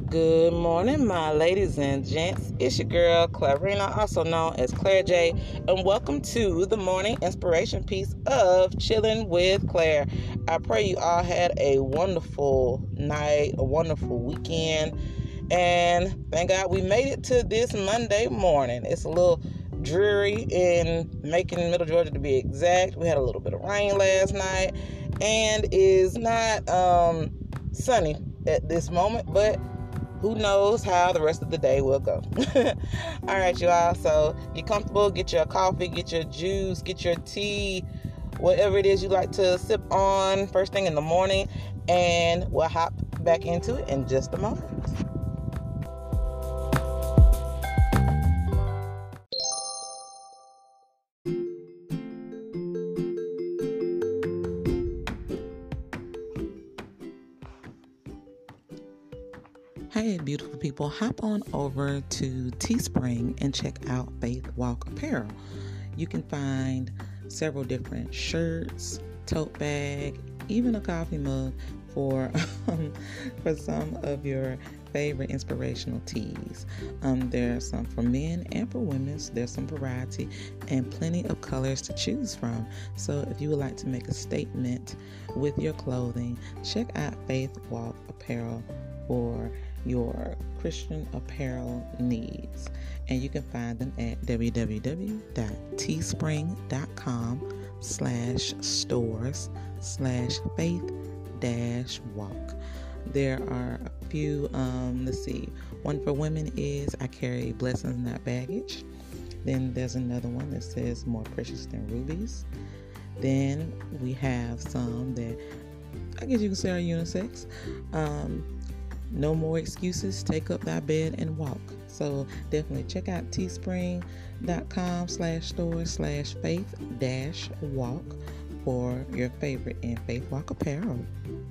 Good morning, my ladies and gents. It's your girl, Clarina, also known as Claire J, and welcome to the morning inspiration piece of Chilling with Claire. I pray you all had a wonderful night, a wonderful weekend, and thank God we made it to this Monday morning. It's a little dreary in Macon, Middle Georgia to be exact. We had a little bit of rain last night, and is not sunny at this moment, but who knows how the rest of the day will go. All right, you all. So get comfortable, get your coffee, get your juice, get your tea, whatever it is you like to sip on first thing in the morning, and we'll hop back into it in just a moment. Hey, beautiful people, hop on over to Teespring and check out Faith Walk Apparel. You can find several different shirts, tote bag, even a coffee mug for some of your favorite inspirational tees. There's some for men and for women. There's some variety and plenty of colors to choose from. So if you would like to make a statement with your clothing, check out Faith Walk Apparel for your Christian apparel needs, and you can find them at www.teespring.com/stores/faith-walk. There are a few, one for women is I carry blessings, not baggage. Then there's another one that says more precious than rubies. Then we have some that I guess you can say are unisex. No more excuses, take up thy bed and walk. So definitely check out teespring.com/store/faith-walk for your favorite in Faith Walk apparel.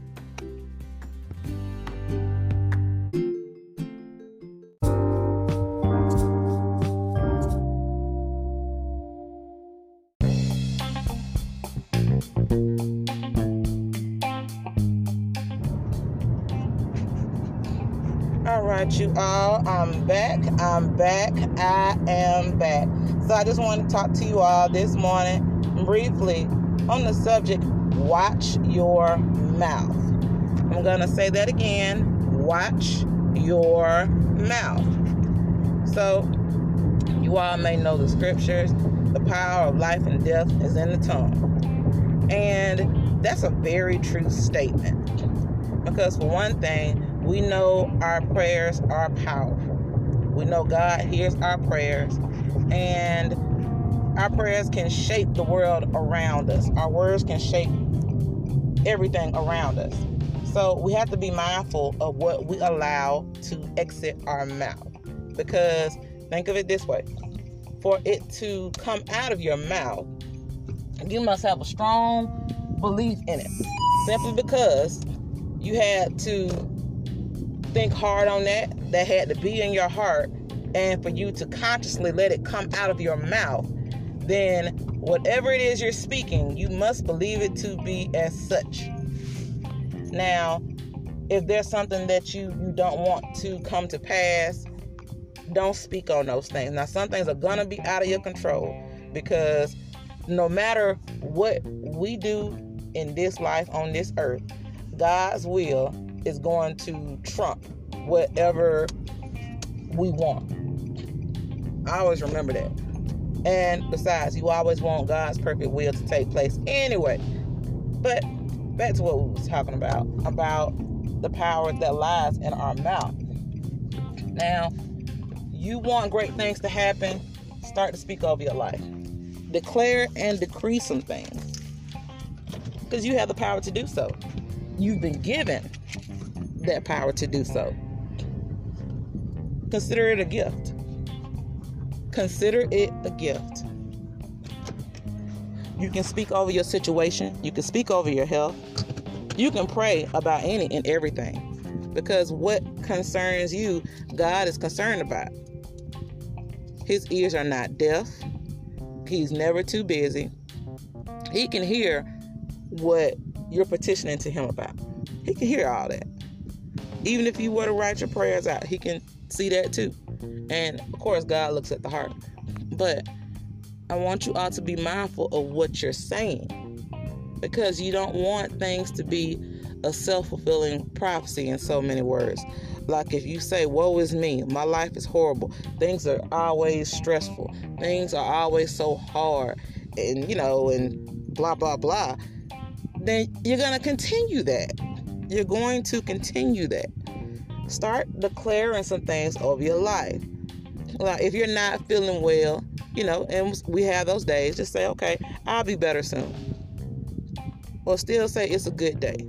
All right, you all, I'm back. I am back. So I just want to talk to you all this morning briefly on the subject, watch your mouth. I'm going to say that again, watch your mouth. So you all may know the scriptures, the power of life and death is in the tongue. And that's a very true statement. Because for one thing, we know our prayers are powerful. We know God hears our prayers, and our prayers can shape the world around us. Our words can shape everything around us. So we have to be mindful of what we allow to exit our mouth. Because think of it this way. For it to come out of your mouth, you must have a strong belief in it. Simply because you had to think hard on that had to be in your heart, and for you to consciously let it come out of your mouth, then whatever it is you're speaking, you must believe it to be as such. Now, if there's something that you don't want to come to pass, don't speak on those things. Now, some things are going to be out of your control, because no matter what we do in this life on this earth, God's will is going to trump whatever we want. I always remember that. And besides, you always want God's perfect will to take place anyway. But back to what we was talking about the power that lies in our mouth. Now, you want great things to happen, start to speak over your life. Declare and decree some things, because you have the power to do so. You've been given that power to do so. Consider it a gift. Consider it a gift. You can speak over your situation. You can speak over your health. You can pray about any and everything, because what concerns you, God is concerned about. His ears are not deaf. He's never too busy. He can hear what you're petitioning to him about. He can hear all that. Even if you were to write your prayers out, he can see that too. And of course, God looks at the heart. But I want you all to be mindful of what you're saying, because you don't want things to be a self-fulfilling prophecy, in so many words. Like if you say, woe is me, my life is horrible, things are always stressful, things are always so hard, and and blah blah blah, then you're going to continue that. You're going to continue that. Start declaring some things over your life. Like if you're not feeling well, and we have those days, just say, okay, I'll be better soon. Or still say it's a good day.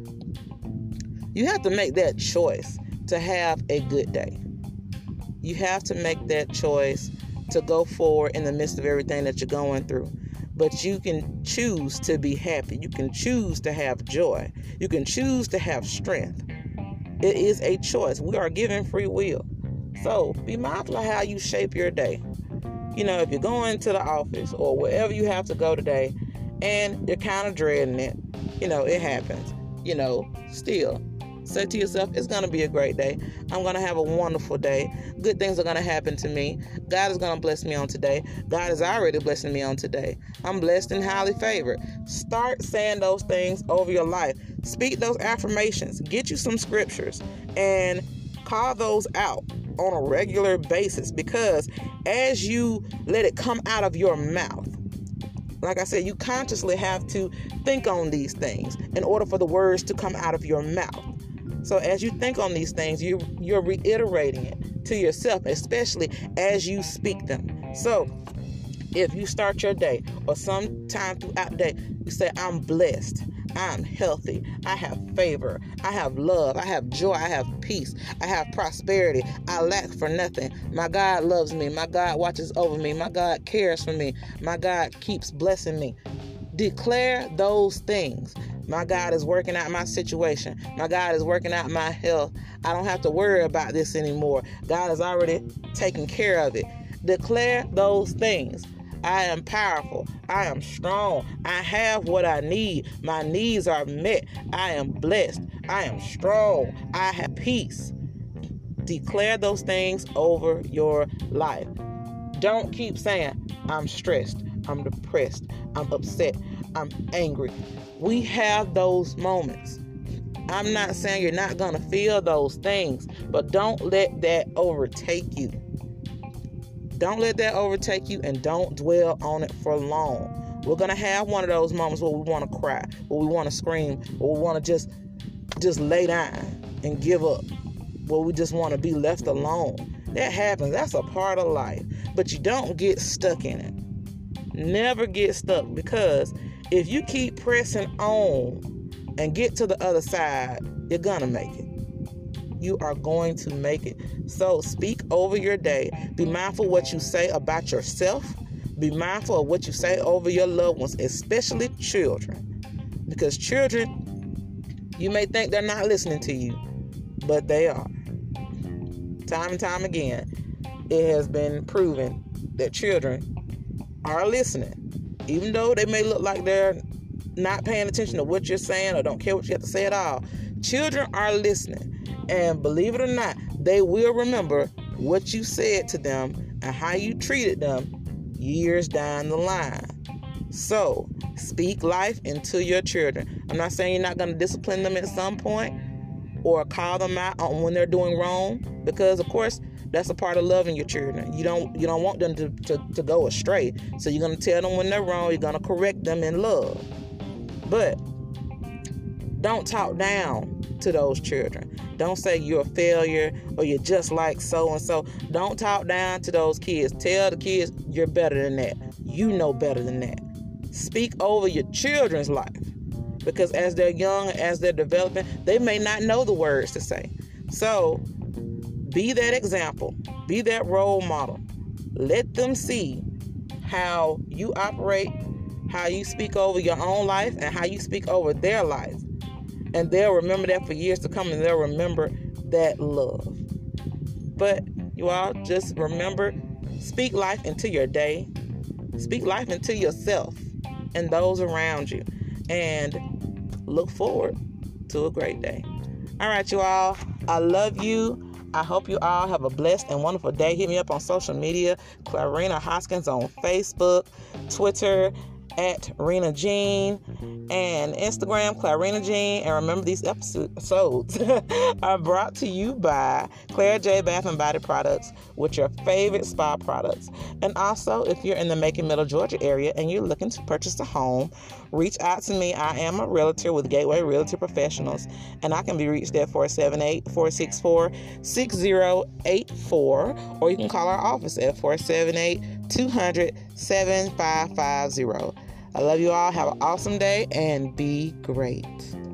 You have to make that choice to have a good day. You have to make that choice to go forward in the midst of everything that you're going through. But you can choose to be happy. You can choose to have joy. You can choose to have strength. It is a choice. We are given free will. So be mindful of how you shape your day. If you're going to the office or wherever you have to go today and you're kind of dreading it, it happens. Still say to yourself, it's going to be a great day. I'm going to have a wonderful day. Good things are going to happen to me. God is going to bless me on today. God is already blessing me on today. I'm blessed and highly favored. Start saying those things over your life. Speak those affirmations. Get you some scriptures and call those out on a regular basis, because as you let it come out of your mouth, like I said, you consciously have to think on these things in order for the words to come out of your mouth. So as you think on these things, you're reiterating it to yourself, especially as you speak them. So if you start your day or sometime throughout the day, you say, I'm blessed, I'm healthy, I have favor, I have love, I have joy, I have peace, I have prosperity, I lack for nothing. My God loves me, my God watches over me, my God cares for me, my God keeps blessing me. Declare those things. My God is working out my situation. My God is working out my health. I don't have to worry about this anymore. God has already taken care of it. Declare those things. I am powerful. I am strong. I have what I need. My needs are met. I am blessed. I am strong. I have peace. Declare those things over your life. Don't keep saying, I'm stressed, I'm depressed, I'm upset, I'm angry. We have those moments. I'm not saying you're not going to feel those things, but don't let that overtake you. Don't let that overtake you, and don't dwell on it for long. We're going to have one of those moments where we want to cry, where we want to scream, where we want to just lay down and give up, where we just want to be left alone. That happens. That's a part of life. But you don't get stuck in it. Never get stuck, because if you keep pressing on and get to the other side, you're going to make it. You are going to make it. So speak over your day. Be mindful what you say about yourself. Be mindful of what you say over your loved ones, especially children. Because children, you may think they're not listening to you, but they are. Time and time again, it has been proven that children are listening. Even though they may look like they're not paying attention to what you're saying or don't care what you have to say at all, children are listening. And believe it or not, they will remember what you said to them and how you treated them years down the line. So, speak life into your children. I'm not saying you're not going to discipline them at some point or call them out on when they're doing wrong, because, of course, that's a part of loving your children. You don't want them to go astray. So you're going to tell them when they're wrong. You're going to correct them in love. But don't talk down to those children. Don't say you're a failure or you're just like so-and-so. Don't talk down to those kids. Tell the kids you're better than that. You know better than that. Speak over your children's life, because as they're young, as they're developing, they may not know the words to say. So be that example. Be that role model. Let them see how you operate, how you speak over your own life, and how you speak over their life. And they'll remember that for years to come, and they'll remember that love. But you all just remember, speak life into your day. Speak life into yourself and those around you. And look forward to a great day. All right, you all. I love you. I hope you all have a blessed and wonderful day. Hit me up on social media, Clarina Hoskins on Facebook, Twitter, at Rena Jean, and Instagram, Clarina Jean. And remember, these episodes are brought to you by Claire J. Bath and Body Products, with your favorite spa products. And also, if you're in the Macon, Middle Georgia area and you're looking to purchase a home, reach out to me. I am a realtor with Gateway Realty Professionals, and I can be reached at 478-464-6084, or you can call our office at 478-200-7550. I love you all. Have an awesome day and be great.